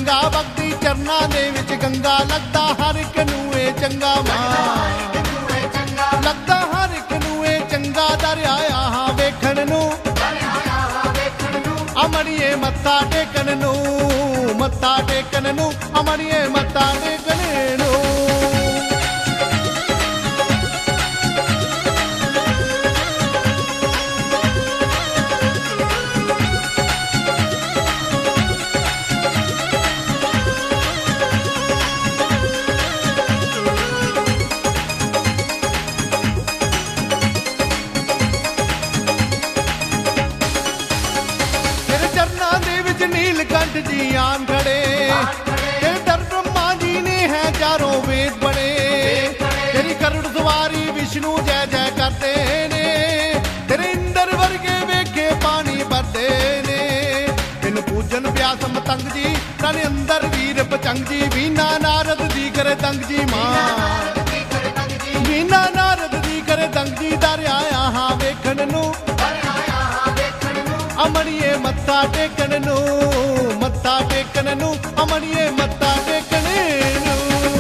ਵਿਰੰਗਾ ਭਗਤੀ ਚਰਨਾਂ ਦੇ ਵਿੱਚ ਗੰਗਾ ਲੱਗਦਾ ਹਰ ਇੱਕ ਨੂੰ ਇਹ ਚੰਗਾ ਮਾਂ ਲੱਗਦਾ ਹਰ ਇੱਕ ਨੂੰ ਇਹ ਚੰਗਾ ਦਰਿਆ ਆਹ ਵੇਖਣ ਨੂੰ ਅਮੜੀਏ ਮੱਥਾ ਟੇਕਣ ਨੂੰ ਅਮੜੀਏ ਮੱਥਾ ਟੇਕਣ ਨੂੰ नीलकंठ जी आन खड़े तेरे दर ब्रह्मा जी ने है चारों वेद बड़े तेरी गरुड़ सवारी विष्णु जय जय करते ने तेरे इंद्र वर्गे वेखे पानी भरते ने तेन पूजन व्यास मतंग जी तन अंदर वीर पचंग जी वीना नारद जी करे दंग जी मां वीना नारद जी करे दंग जी दरिया हाँ वेखण नू अमड़िए मत्था टेकण नू अमड़िए मत्था टेकण नू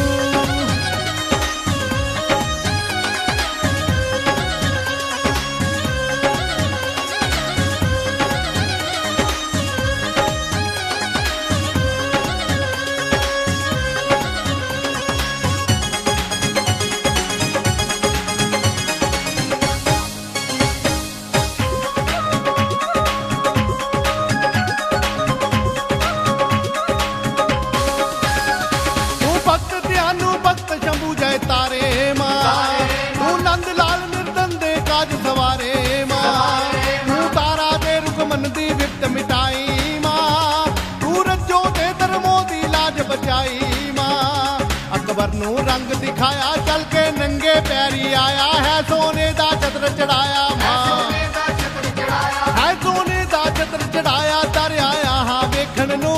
अकबर नू रंग दिखाया चल के नंगे पैरी आया है सोने दा छत्र चढ़ाया मां है सोने दा छत्र चढ़ाया दरिया हाँ वेखण नू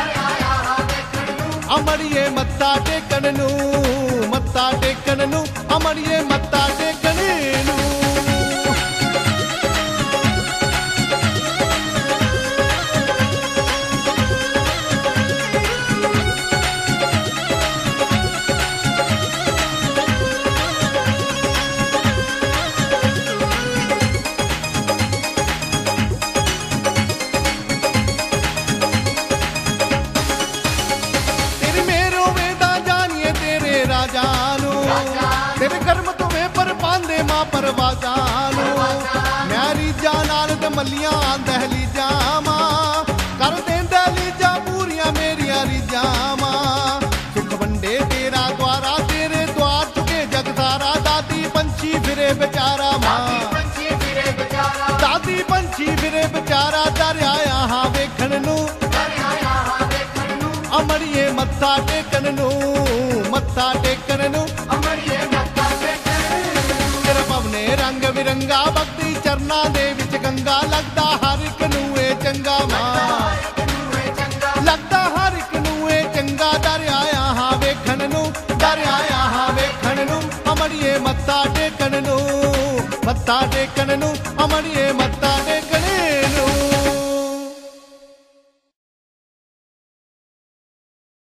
अमड़िए मत्था टेकण नू अमड़िए मत्था टेकण नू तेरे कर्म तुम्हें पर पांदे मां परवाजा नो मैरी जानाल ते मलियां दहली जामा कर देंदा लीजा पूरियां मेरिया रिजा मां सुख वंडे तेरा द्वारा तेरे द्वार चुके जग सारा दादी पंछी फिरे बेचारा मां दादी पंछी फिरे बेचारा दरिया हाँ वेखण नू अमड़िए मत्था टेकण नू रंग बिरंगा भगती चरना दे विच गंगा लगदा हर एक नू ए चंगा मां लगदा हर एक नू ए चंगा दरिया हाँ वेखण नू अमड़िए मत्था टेकण नू अमड़िए मत्था